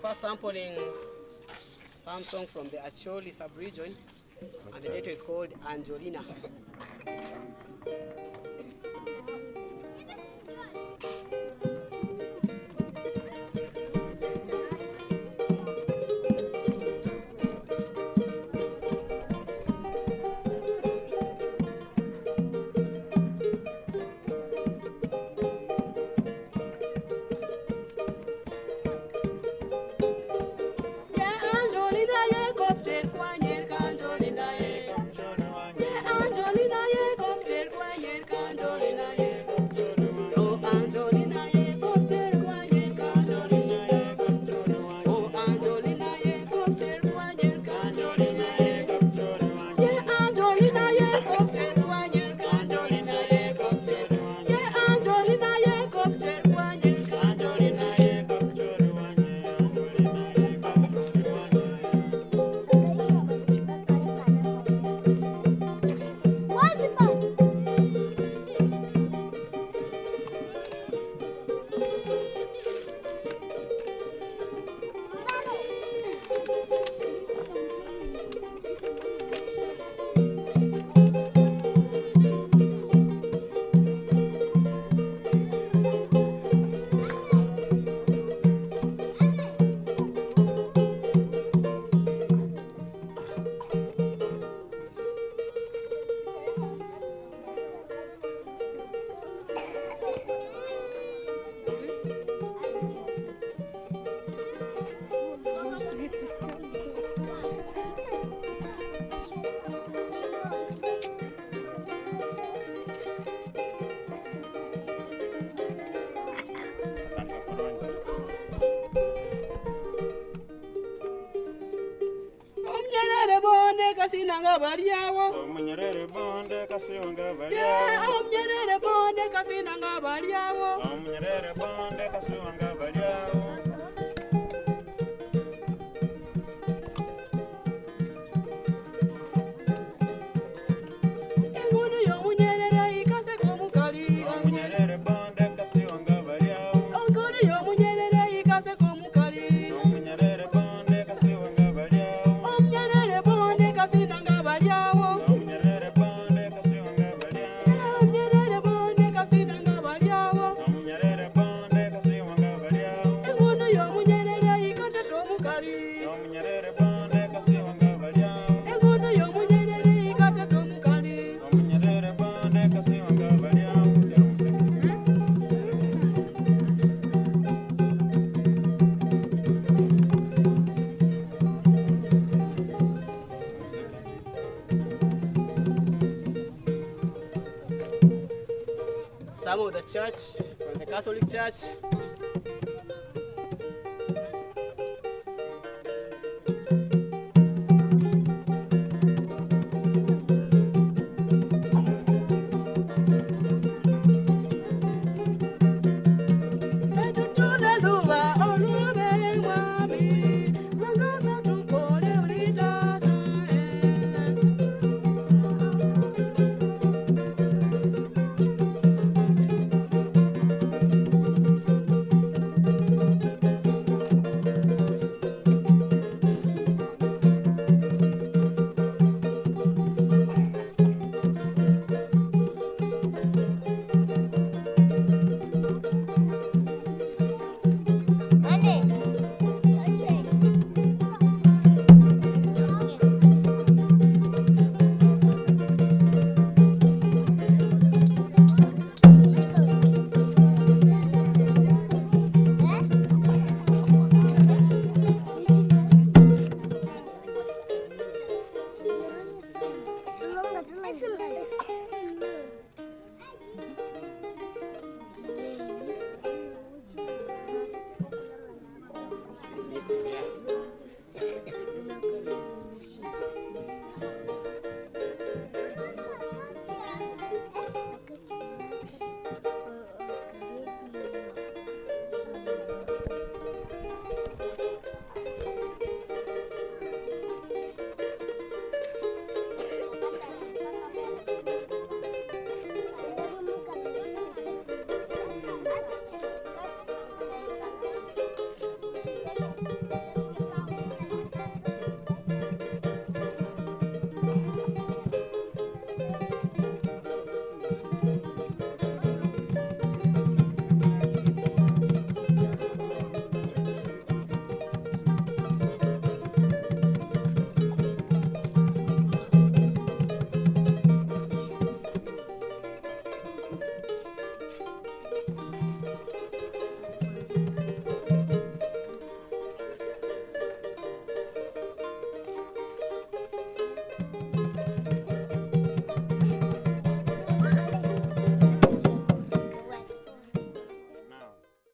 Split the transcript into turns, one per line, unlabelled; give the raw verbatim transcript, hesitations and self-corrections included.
first sampling some song from the Acholi sub-region, and the title is called Angelina.
Kasinanga baliawo
Omunyerere bonde kasiyonga baliawo
Omunyerere bonde kasinanga baliawo
Omunyerere bonde kasiyonga baliawo
Engunu y'omunyerere ikase komukali
Omunyerere bonde kasiyonga baliawo
Engunu y'omunyerere ikase komukali
Omunyerere bonde kasiyonga baliawo
Omunyerere bonde kasinanga baliawo
Omunyerere bonde kasiyonga baliawo
Omunyerere bonde kasinanga baliawo
Omunyerere bonde kasiyonga baliawo
Engunu y'omunyerere ikase komukali
Omunyerere bonde kasiyonga baliawo
Engunu y'omunyerere ikase komukali
Omunyerere bonde kasiyonga baliawo
Some of the church, from the Catholic Church,